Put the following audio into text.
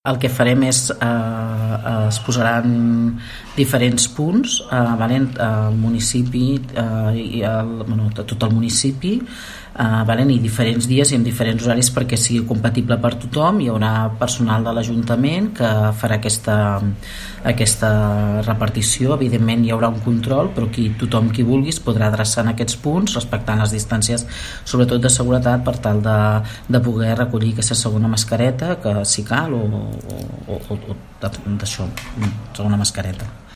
El que farem és es posaran diferents punts al municipi tot el municipi i diferents dies i en diferents horaris perquè sigui compatible per tothom. Hi haurà personal de l'Ajuntament que farà aquesta repartició. Evidentment hi haurà un control, però tothom qui vulgui es podrà adreçar en aquests punts respectant les distàncies, sobretot de seguretat, per tal de poder recollir aquesta segona mascareta, que si cal, o d'això, segona mascareta.